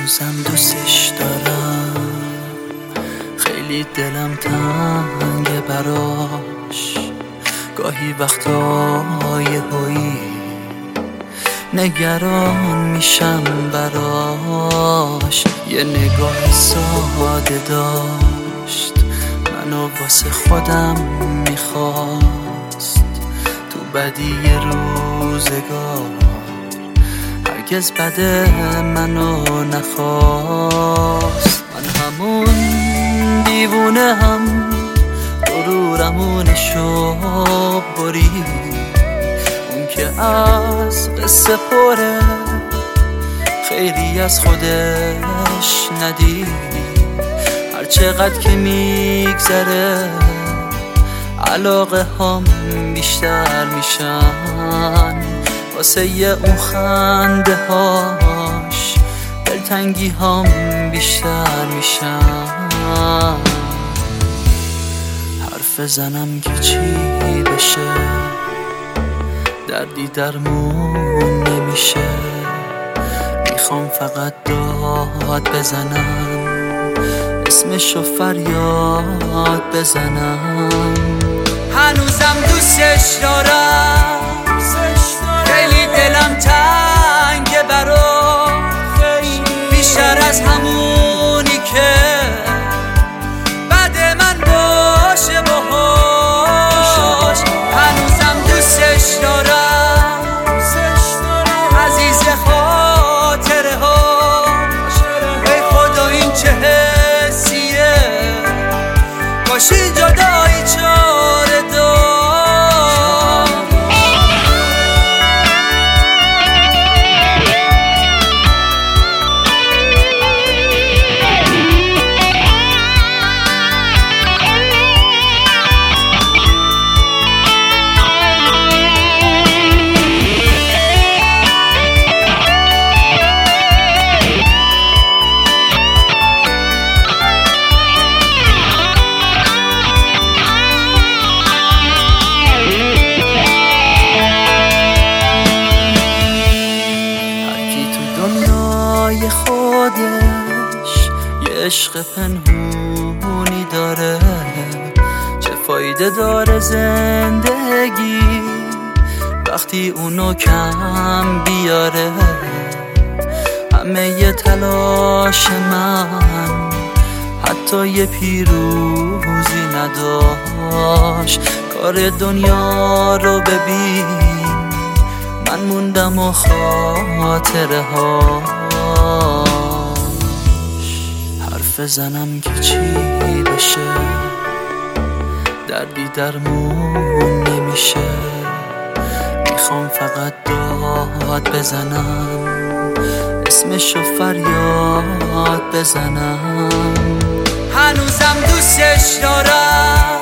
هنوزم دوستش دارم، خیلی دلم تنگه براش. گاهی وقتای هایی نگران میشم براش. یه نگاه ساده داشت، منو واسه خودم میخواست. تو بدی روزگار هرگز بده منو نخواست. من همون دیوونه هم غرورمونشو برید، اون که از قصه پره خیلی از خودش ندید. هر چقدر که میگذره علاقه هم بیشتر میشن، واسه اون خنده هاش دلتنگی هم بیشتر میشن. حرف زنم که چی بشه، دردی درمون نمیشه. میخوام فقط داد بزنم، اسمشو فریاد بزنم. هنوزم دوستش دارم، خیلی دلم تنگه براش. بیشتر از همونی که بعد من باشه باهاش. هنوزم دوستش دارم، عزیز خاطره هاش. ای خدا این چه حسیه، باشی جدایی چاره دار. خودش یه عشق پنهونی داره، چه فایده داره زندگی وقتی اونو کم بیاره. همه یه تلاش من حتی یه پیروزی نداشت. کار دنیا رو ببین، من موندم و خاطره هاش. حرف زنم که چی بشه، دردی درمون نمیشه. میخوام فقط داد بزنم، اسمشو فریاد بزنم. هنوزم دوستش دارم،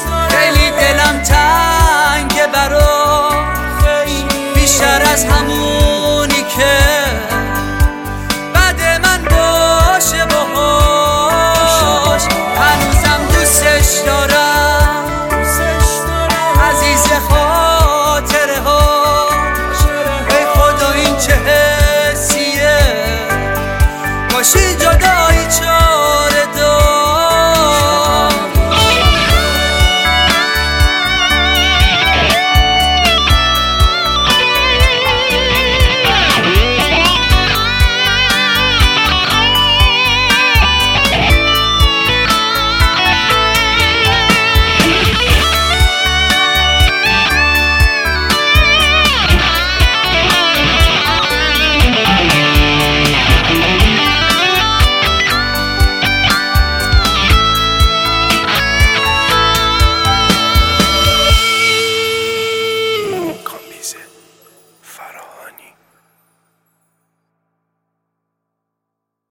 خیلی دلم تنگه براش. بیشتر از همون